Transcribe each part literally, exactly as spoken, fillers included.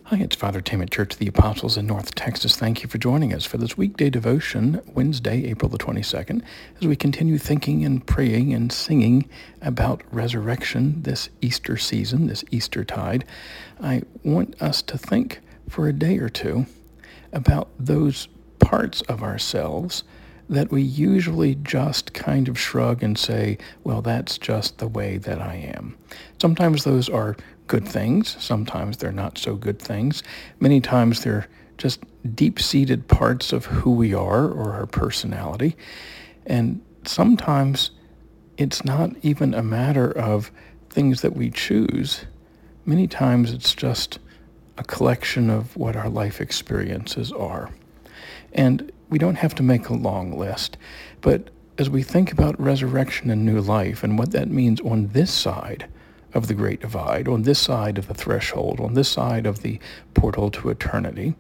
Hi, it's Father Tim at Church of the Apostles in North Texas. Thank you for joining us for this weekday devotion, Wednesday, April the twenty-second, as we continue thinking and praying and singing about resurrection this Easter season, this Easter tide. I want us to think for a day or two about those parts of ourselves that we usually just kind of shrug and say, well, that's just the way that I am. Sometimes those are good things. Sometimes they're not so good things. Many times they're just deep-seated parts of who we are or our personality. And sometimes it's not even a matter of things that we choose. Many times it's just a collection of what our life experiences are. And we don't have to make a long list, but as we think about resurrection and new life and what that means on this side of the Great Divide, on this side of the threshold, on this side of the portal to eternity,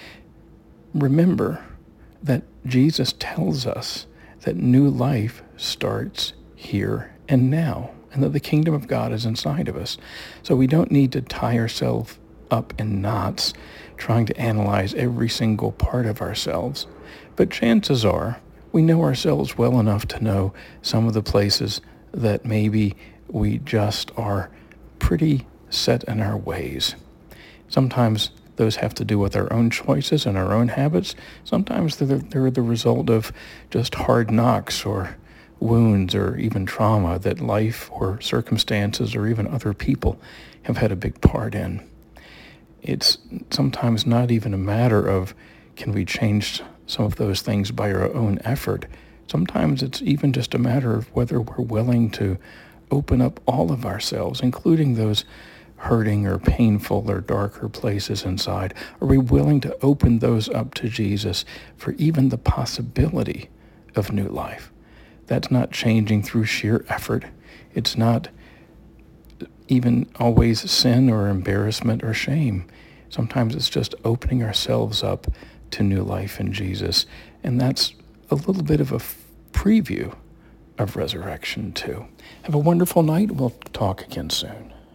remember that Jesus tells us that new life starts here and now, and that the kingdom of God is inside of us. So we don't need to tie ourselves up in knots trying to analyze every single part of ourselves. But chances are we know ourselves well enough to know some of the places that maybe we just are pretty set in our ways. Sometimes those have to do with our own choices and our own habits. Sometimes they're, they're the result of just hard knocks or wounds or even trauma that life or circumstances or even other people have had a big part in. It's sometimes not even a matter of can we change some of those things by our own effort. Sometimes it's even just a matter of whether we're willing to open up all of ourselves, including those hurting or painful or darker places inside. Are we willing to open those up to Jesus for even the possibility of new life? That's not changing through sheer effort. It's not even always sin or embarrassment or shame. Sometimes it's just opening ourselves up to new life in Jesus. And that's a little bit of a f- preview of resurrection too. Have a wonderful night. We'll talk again soon.